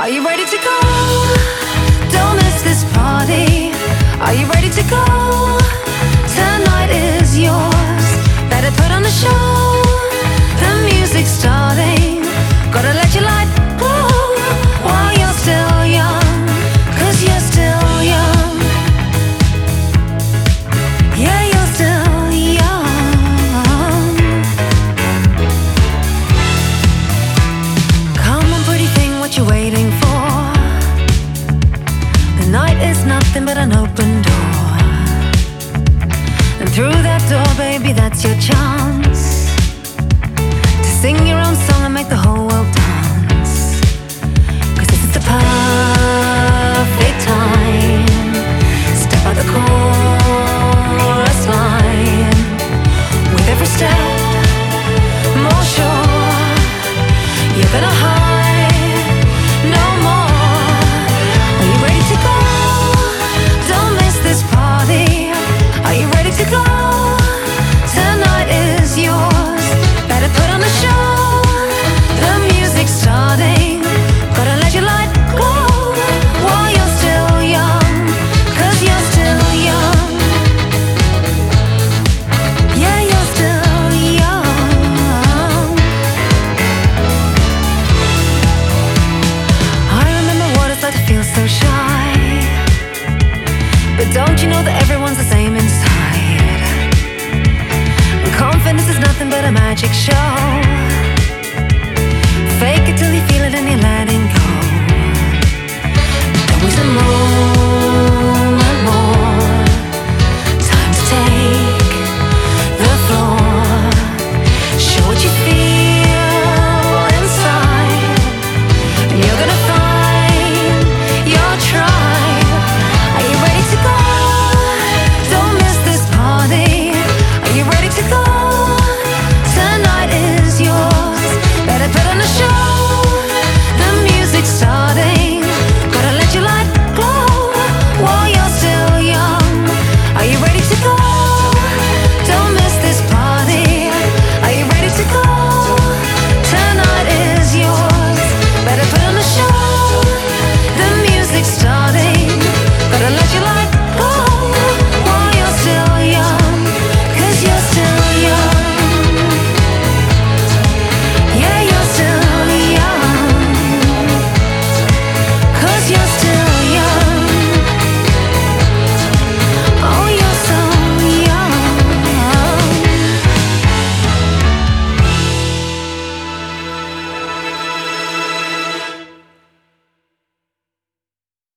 Are you ready to go? Don't miss this party. Are you ready to go? Tonight is yours. Better put on the show. The music's starting. Gotta let your light go while you're still young. 'Cause you're still young. Yeah, you're still young. Come on, pretty thing, what you waiting for? The night is nothing but an open door. And through that door, baby, that's your chance to sing your own song and make the whole world dance. 'Cause this is the perfect time. Step out the chorus line. With every step, more sure, you're gonna hide no more. Are you ready to go? Don't miss this party. Are you ready to go? Tonight is yours. Better put on the show. The music's starting. Gotta let your light go while you're still young. 'Cause you're still young. Yeah, you're still young. I remember what it's like to feel so shy. But don't you know that everyone's the same inside? Confidence is nothing but a magic show.